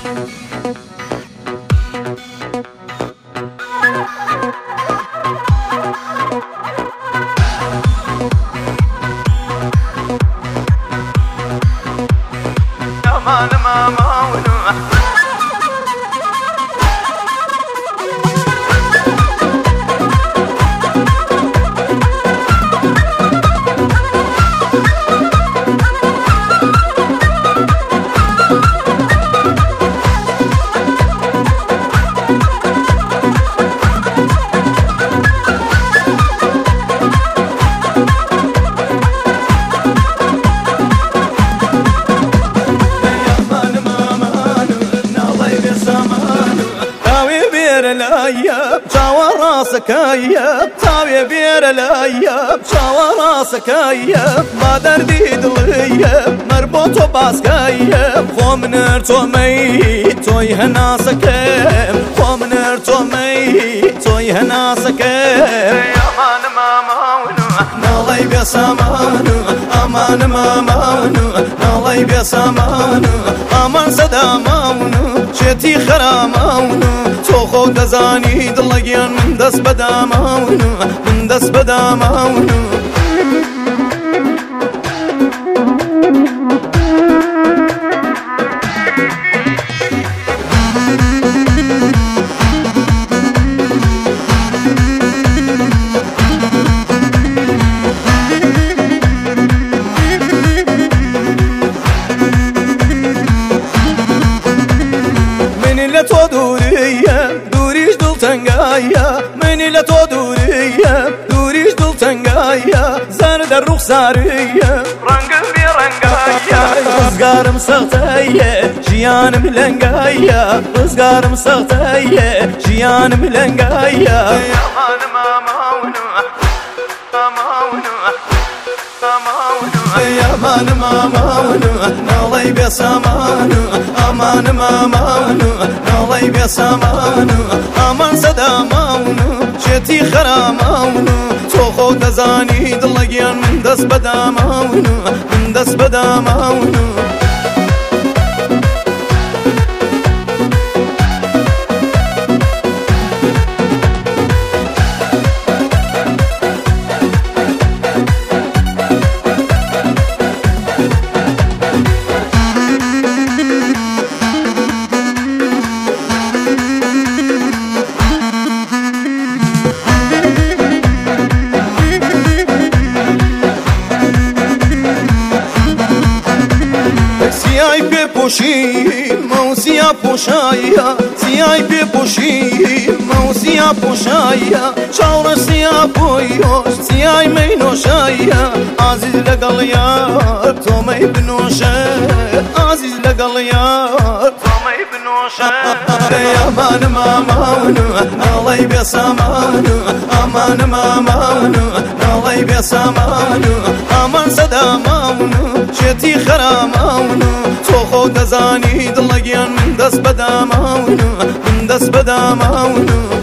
سكايب تاوي بير لايب شاورا سكايب ما دردي دليب مربوط وباسكايب خومنر تومي توي هنا سكايب خومنر تومي توي هنا سكايب امان مامانو نالي بسامانو امان مامانو نالي بسامانو امان صدامانو شتي خرامانو تو دزانی دلگیان من دست بدامانو من دست بدامانو من تو دوریش دل تنگایا منی لتو دوریش دل تنگایا زار در رخساریه رنگ بی رنگایا رزگارم سختایه جیانم لنگایا رزگارم سختایه جیانم لنگایا امان مامانو مامانو امان مامانو نالي بسامانو امان مامانو نالي بسامانو امان صدامانو شتي خرامانو تو خو دزانی دلگیان من دست بدامانو من دست بدامانو سیای بپوشی موسیا پوشایا سیای بپوشی موسیا پوشایا چاور سیا پویوش سیای مینوشایا عزیز لگل یار تو می بنوشه عزیز لگل یار تو می بنوشه امان مامانو نالي بسامانو امان مامانو نالي بسامانو امان صدامانو شتي خرامانو تو خو دزانی دلگیان من دست بدامانو من دست بدامانو